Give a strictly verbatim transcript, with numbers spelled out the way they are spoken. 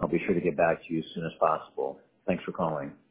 be sure to get back to you as soon as possible. Thanks for calling.